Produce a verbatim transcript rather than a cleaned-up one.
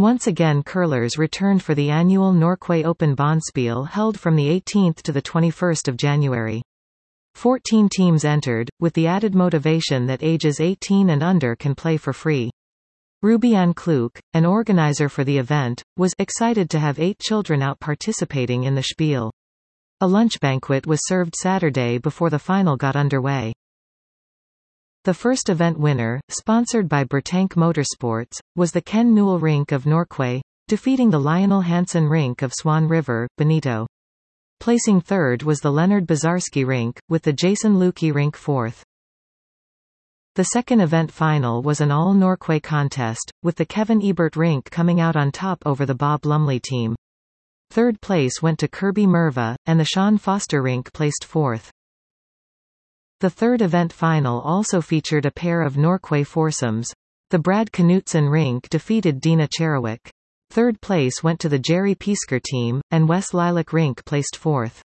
Once again curlers returned for the annual Norquay Open Bonspiel held from the eighteenth to the twenty-first of January. Fourteen teams entered, with the added motivation that ages eighteen and under can play for free. Ruby-Ann Klook, an organizer for the event, was excited to have eight children out participating in the Spiel. A lunch banquet was served Saturday before the final got underway. The first event winner, sponsored by Bertank Motorsports, was the Ken Newell Rink of Norquay, defeating the Lionel Hansen Rink of Swan River, Benito. Placing third was the Leonard Bazarski Rink, with the Jason Lukey Rink fourth. The second event final was an all-Norquay contest, with the Kevin Ebert Rink coming out on top over the Bob Lumley team. Third place went to Kirby Merva, and the Sean Foster Rink placed fourth. The third event final also featured a pair of Norquay foursomes. The Brad Knutson Rink defeated Dina Cherewick. Third place went to the Jerry Piesker team, and Wes Lilac Rink placed fourth.